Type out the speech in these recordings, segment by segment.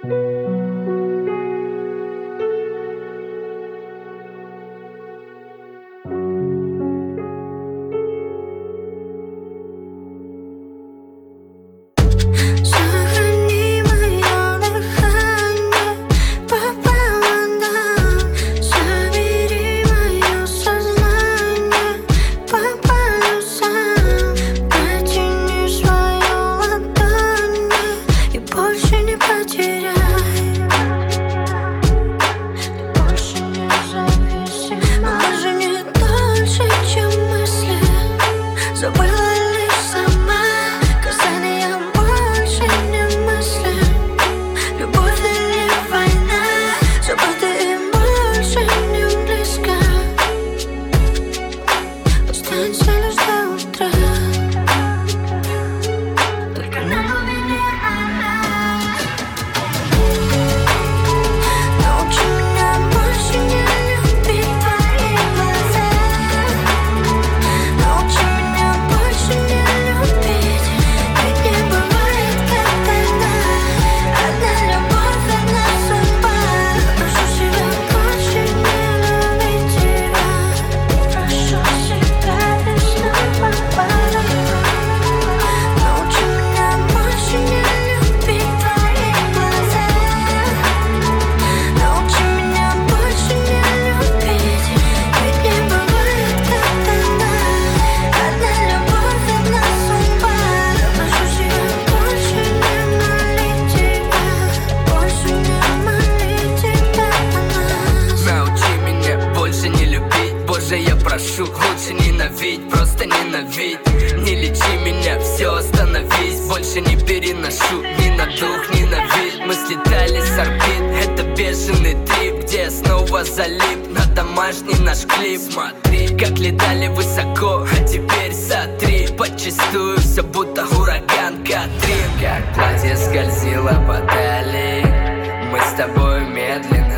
прошу, лучше ненавидь, просто ненавидь. Не лечи меня, все, остановись. Больше не переношу ни на дух, ни на вид. Мы слетали с орбит, это бешеный трип, где я снова залип на домашний наш клип. Смотри, как летали высоко, а теперь сотри. Подчистую все будто ураган Катрин. Как платье скользило по талии, мы с тобой медленно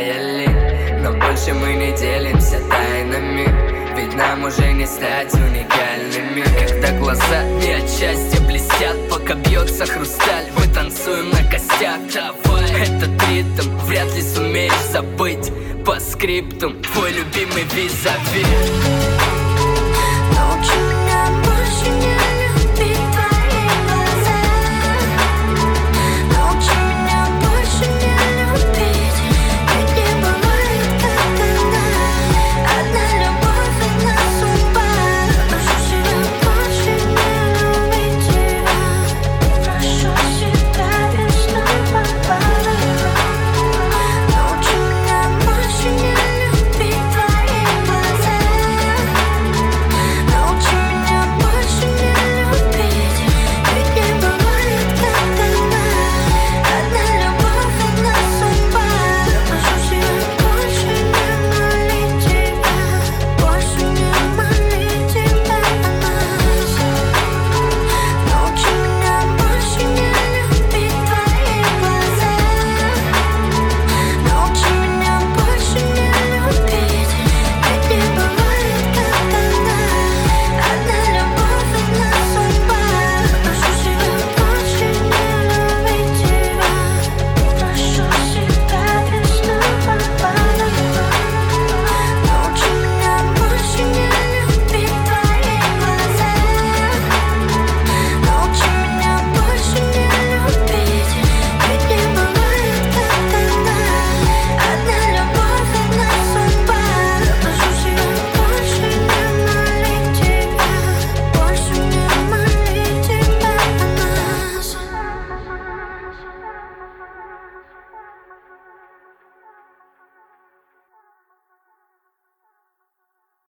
таяли. Но больше мы не делимся тайнами, ведь нам уже не стать уникальными. Когда глаза не от счастья блестят, пока бьется хрусталь, мы танцуем на костях. Давай, этот ритм вряд ли сумеешь забыть. По скриптум твой любимый визави. Научи